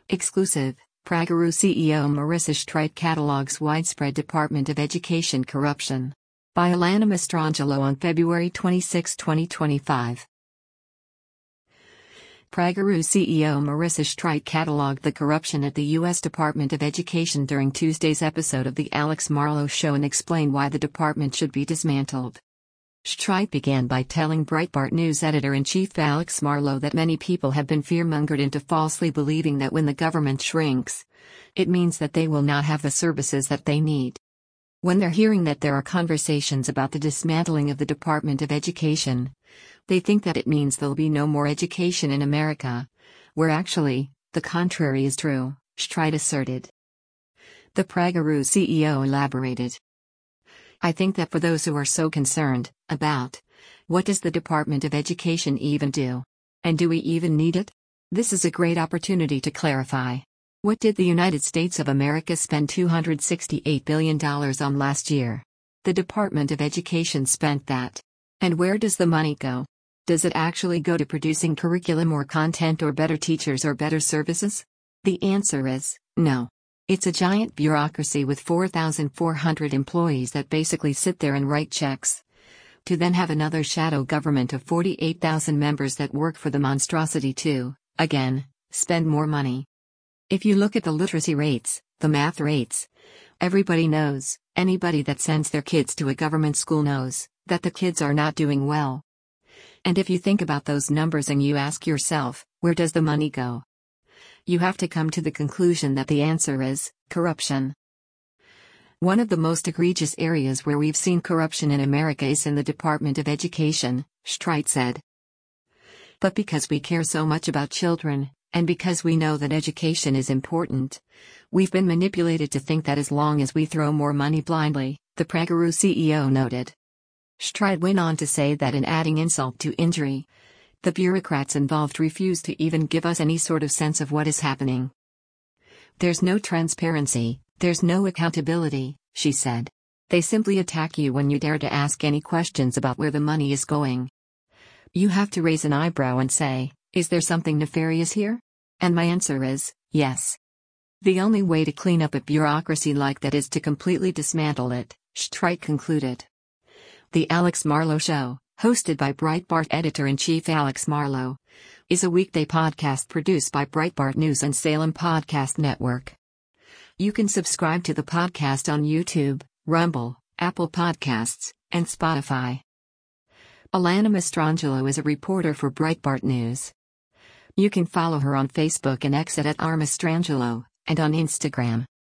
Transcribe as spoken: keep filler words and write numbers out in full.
Exclusive, Prageru C E O Marissa Streit catalogues widespread Department of Education corruption. By Alana Mastrangelo on February twenty-sixth, twenty twenty-five. Prageru C E O Marissa Streit catalogued the corruption at the U S Department of Education during Tuesday's episode of The Alex Marlow Show and explained why the department should be dismantled. Streit began by telling Breitbart News editor-in-chief Alex Marlow that many people have been fearmongered into falsely believing that when the government shrinks, it means that they will not have the services that they need. When they're hearing that there are conversations about the dismantling of the Department of Education, they think that it means there'll be no more education in America, where actually, the contrary is true, Streit asserted. The Prageru C E O elaborated. I think that for those who are so concerned about what does the Department of Education even do? And do we even need it? This is a great opportunity to clarify. What did the United States of America spend two hundred sixty-eight billion dollars on last year? The Department of Education spent that. And where does the money go? Does it actually go to producing curriculum or content or better teachers or better services? The answer is no. It's a giant bureaucracy with four thousand four hundred employees that basically sit there and write checks, to then have another shadow government of forty-eight thousand members that work for the monstrosity to, again, spend more money. If you look at the literacy rates, the math rates, everybody knows, anybody that sends their kids to a government school knows, that the kids are not doing well. And if you think about those numbers and you ask yourself, where does the money go? You have to come to the conclusion that the answer is corruption. One of the most egregious areas where we've seen corruption in America is in the Department of Education, Streit said. But because we care so much about children, and because we know that education is important, we've been manipulated to think that as long as we throw more money blindly, the Prageru C E O noted. Streit went on to say that in adding insult to injury, the bureaucrats involved refuse to even give us any sort of sense of what is happening. There's no transparency, there's no accountability, she said. They simply attack you when you dare to ask any questions about where the money is going. You have to raise an eyebrow and say, is there something nefarious here? And my answer is, yes. The only way to clean up a bureaucracy like that is to completely dismantle it, Streit concluded. The Alex Marlow Show, hosted by Breitbart editor-in-chief Alex Marlow, is a weekday podcast produced by Breitbart News and Salem Podcast Network. You can subscribe to the podcast on YouTube, Rumble, Apple Podcasts, and Spotify. Alana Mastrangelo is a reporter for Breitbart News. You can follow her on Facebook and X at R Mastrangelo, and on Instagram.